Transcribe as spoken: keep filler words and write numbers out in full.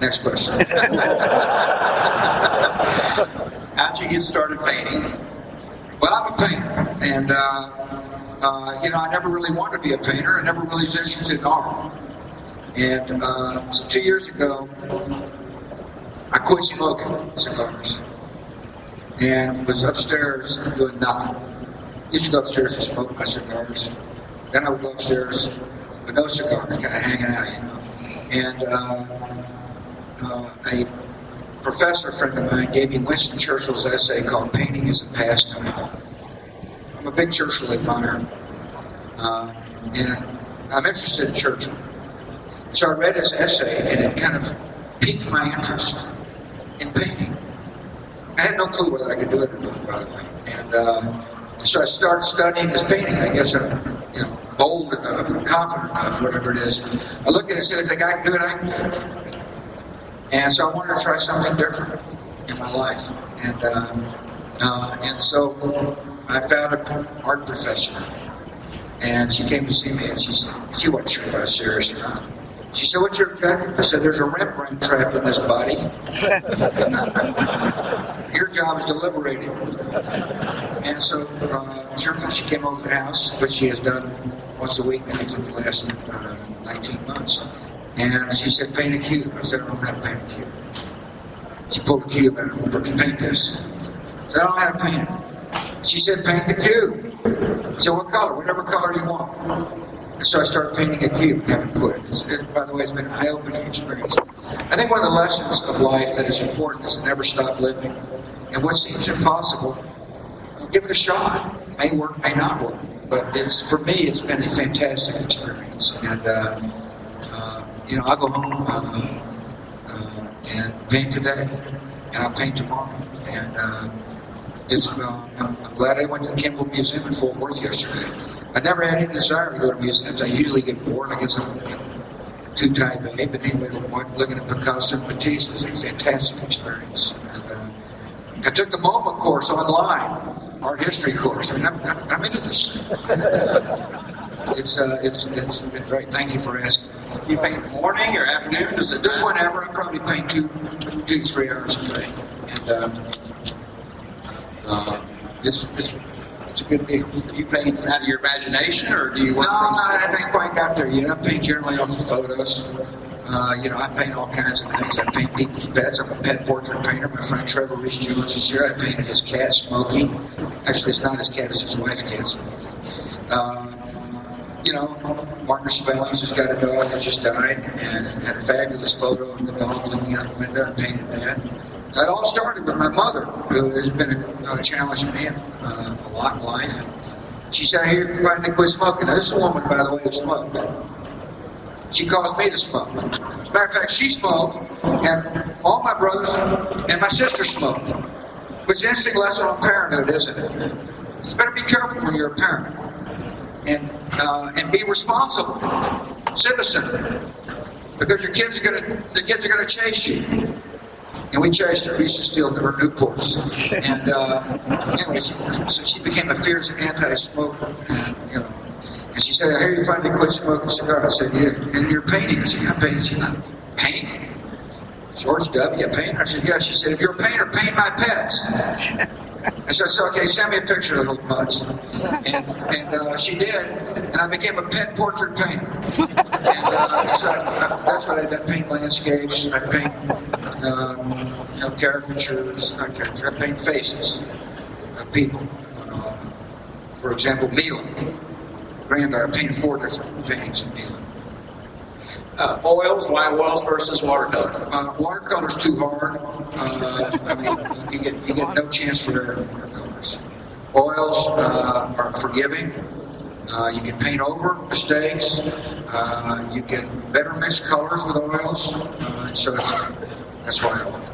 Next question. How'd you get started painting? Well, I'm a painter, and uh, uh, you know, I never really wanted to be a painter. I never really was interested in art. And uh, so two years ago, I quit smoking cigars and was upstairs doing nothing. Used to go upstairs and smoke my cigars. Then I would go upstairs with no cigars, kind of hanging out, you know. And uh, uh, a professor friend of mine gave me Winston Churchill's essay called "Painting is a Pastime." I'm a big Churchill admirer, uh, and I'm interested in Churchill. So I read his essay, and it kind of piqued my interest in painting. I had no clue whether I could do it or not, by the way. And uh, so I started studying his painting. I guess I'm, you know, bold enough, confident enough, whatever it is. I looked at it and said, if the guy can do it, I can do it. And so I wanted to try something different in my life. And uh, uh, and so I found an art professor, and she came to see me, and she said, she wasn't sure if I was serious or not. She said, what's your objective? I said, there's a Rembrandt trapped in this body. Your job is to liberate it. And so, uh, sure enough, she came over to the house, which she has done once a week now for the last uh, nineteen months. And she said, paint a cube. I said, I don't know how to paint a cube. She pulled a cube out of her, paint this. I said, I don't know how to paint it. She said, paint the cube. I said, what color? Whatever color you want. And so I started painting a cube and haven't quit. It's, it, by the way, it's been an eye-opening experience. I think one of the lessons of life that is important is to never stop living. And what seems impossible, well, give it a shot. May work, may not work. But it's for me, it's been a fantastic experience. And, uh, uh, you know, I'll go home uh, uh, and paint today. And I'll paint tomorrow. And uh, it's, uh, I'm, I'm glad I went to the Kimball Museum in Fort Worth yesterday. I never had any desire to go to museums. I usually get bored. I guess I'm, you know, too type A. But anyway, looking at Picasso and Matisse was a fantastic experience. And, uh, I took the MoMA course online, art history course. I mean, I'm, I'm into this thing. it's uh, it's it's been great. Thank you for asking. You paint morning or afternoon? Does it just whenever? I probably paint two, two to three hours a day, and uh, uh, it's it's. It's a good deal. You paint out of your imagination, or do you work no, from No, I skills? haven't quite got there yet. I paint generally off of photos. Uh, you know, I paint all kinds of things. I paint people's pets. I'm a pet portrait painter. My friend Trevor Reese Jones is here. I painted his cat, Smokey. Actually, it's not his cat. It's his wife's cat, Smokey. Uh, you know, Martin Spellings has got a dog that just died, and had a fabulous photo of the dog looking out the window. I painted that. That all started with my mother, who has been a, a challenge to me uh, a lot in life. And she said, I hear you finally quit smoking. Now, this is a woman, by the way, who smoked. She caused me to smoke. As a matter of fact, she smoked, and all my brothers and my sister smoked. Which is an interesting lesson on parenthood, isn't it? You better be careful when you're a parent. And, uh, and be responsible. Citizen. Because your kids are gonna the kids are gonna chase you. And we chased her. We used to steal her Newports. And uh, anyway, she, so she became a fierce anti-smoker. And, you know, and she said, I hear you finally quit smoking cigars. I said, yeah. And you're painting. I said, yeah, I'm painting. She said, painting? George W., a painter? I said, yeah. She said, if you're a painter, paint my pets. I said, so, okay, send me a picture of those butts. And, and uh, she did. And I became a pet portrait painter. And uh, so I, I, that's what I did. I paint landscapes. I paint um, you know, caricatures. Not caricatures. I paint faces of people. Uh, for example, Milan. Granddaughter painted four different paintings of Milan. Uh, oils, why oils versus watercolor? Uh, watercolor's too hard. Uh, I mean, you get you get no chance for error in watercolors. Oils uh, are forgiving. Uh, you can paint over mistakes. Uh, you can better mix colors with oils. Uh, so it's, that's why I love it.